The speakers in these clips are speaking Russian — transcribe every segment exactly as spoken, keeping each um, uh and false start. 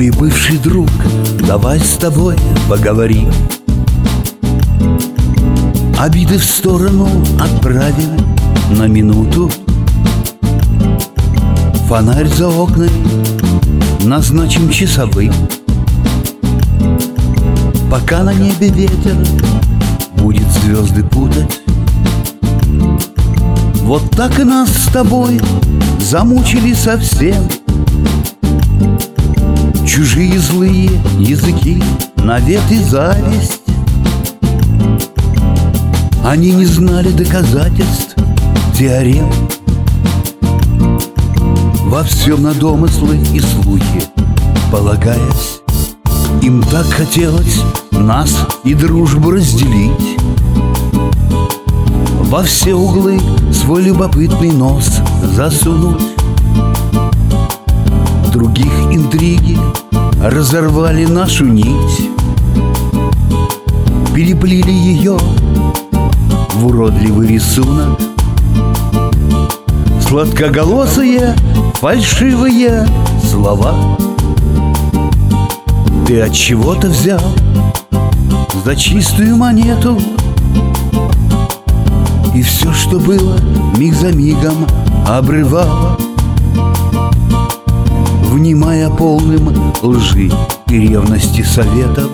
Мой бывший друг, давай с тобой поговорим. Обиды в сторону отправим на минуту. Фонарь за окнами назначим часовым. Пока на небе ветер будет звезды путать. Вот так и нас с тобой замучили совсем чужие злые языки, навет и зависть. Они не знали доказательств, теорем. Во всем на домыслы и слухи полагаясь. Им так хотелось нас и дружбу разделить. Во все углы свой любопытный нос засунуть. Других интриги разорвали нашу нить, переплели ее в уродливый рисунок. Сладкоголосые, фальшивые слова ты от чего-то взял за чистую монету. И все, что было, миг за мигом обрывало, внимая полным лжи и ревности советов.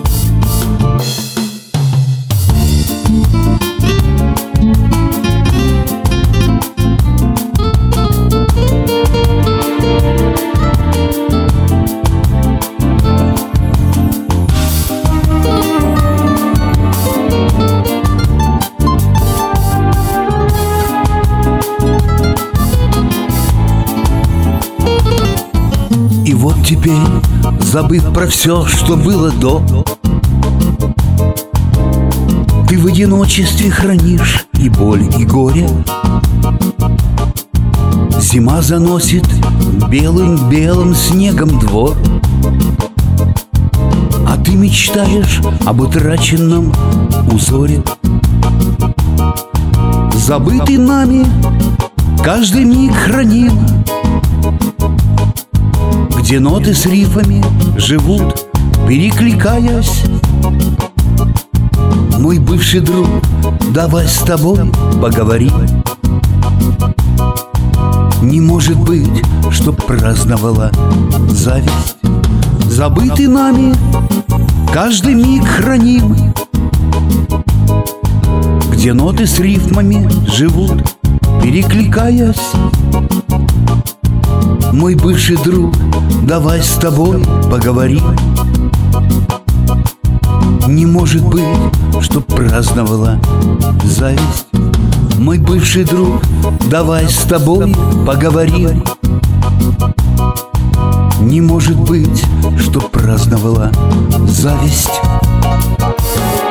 И вот теперь, забыв про все, что было до, ты в одиночестве хранишь и боль, и горе. Зима заносит белым-белым снегом двор, а ты мечтаешь об утраченном узоре. Забытый нами каждый миг храним, где ноты с рифами живут, перекликаясь. Мой бывший друг, давай с тобой поговорим. Не может быть, чтоб праздновала зависть. Забытый нами каждый миг храним, где ноты с рифмами живут, перекликаясь. Мой бывший друг, давай с тобой поговорим. Не может быть, чтоб праздновала зависть. Мой бывший друг, давай с тобой поговорим. Не может быть, чтоб праздновала зависть.